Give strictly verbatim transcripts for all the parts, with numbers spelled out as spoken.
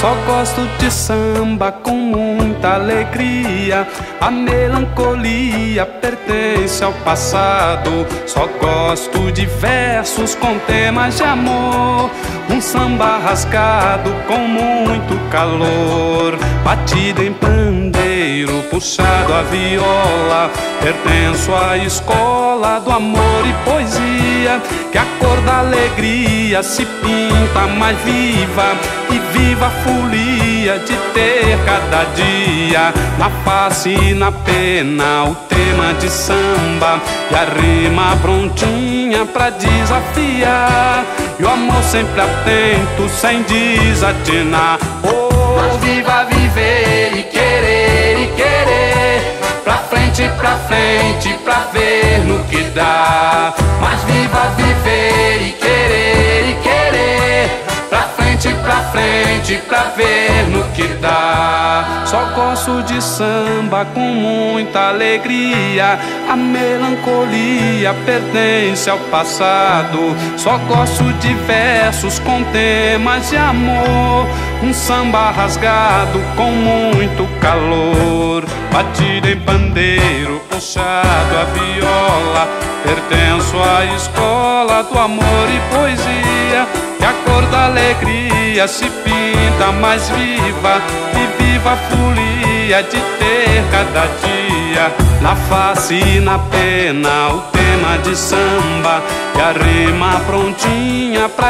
Só gosto de samba com muita alegria. A melancolia pertence ao passado. Só gosto de versos com temas de amor. Um samba rasgado com muito calor. Batido em pandeiro, puxado a viola. Pertenço à escola do amor e poesia, que a cor da alegria se pinta mais viva. E viva a folia de ter cada dia na face e na pena o tema de samba e a rima prontinha pra desafiar. E o amor sempre atento, sem desatinar. Oh, viva viver e querer e querer, pra frente, pra frente, pra ver no que dá. Mas viva viver e querer e querer, pra frente, pra frente, pra ver no que dá. Só gosto de samba com muita alegria. A melancolia pertence ao passado. Só gosto de versos com temas de amor. Um samba rasgado com muito calor. Batido em pandeiro, puxado a viola. Pertenço à escola do amor e poesia, que a cor da alegria se pinta mais viva. E viva a folia de ter cada dia na face e na pena o tema de samba e a rima prontinha pra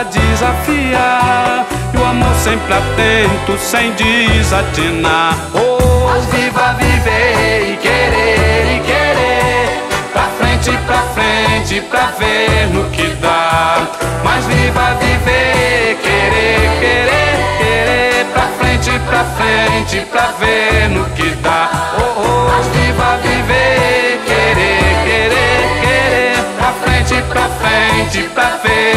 desafiar. E o amor sempre atento, sem desatinar. Oh, viva viver e querer e querer, pra frente, pra frente, pra ver no que dá. Mas viva viver, querer, querer, querer, pra frente, pra frente, pra ver no que dá. Oh, oh, mas viva viver, querer, querer, querer, pra frente, pra frente, pra ver